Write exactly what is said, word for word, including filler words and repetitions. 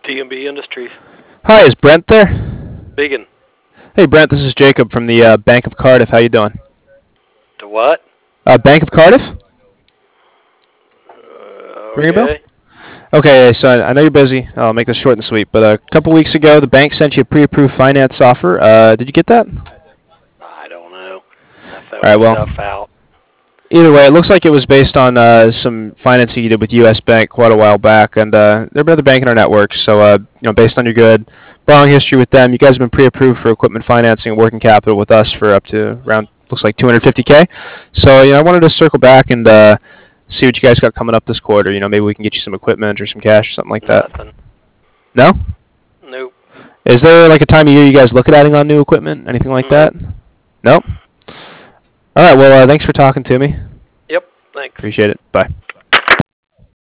T and B Industries. Hi, is Brent there? Biggin. Hey, Brent, this is Jacob from the uh, Bank of Cardiff. How you doing? To what? Uh, Bank of Cardiff? Uh, Ring a bell? okay. Okay, so I, I know you're busy. I'll make this short and sweet. But a couple weeks ago, the bank sent you a pre-approved finance offer. Uh, did you get that? I don't know. I All right, filled well, stuff out. either way, it looks like it was based on uh, some financing you did with U S. Bank quite a while back, and uh, they're another bank in our network. So, uh, you know, based on your good borrowing history with them, you guys have been pre-approved for equipment financing and working capital with us for up to around looks like two hundred fifty k. So, you know, I wanted to circle back and uh, see what you guys got coming up this quarter. You know, maybe we can get you some equipment or some cash or something like that. Nothing. No? Nope. Is there like a time of year you guys look at adding on new equipment? Anything like Nope. that? Nope. All right. Well, uh, thanks for talking to me. Yep. Thanks. Appreciate it. Bye.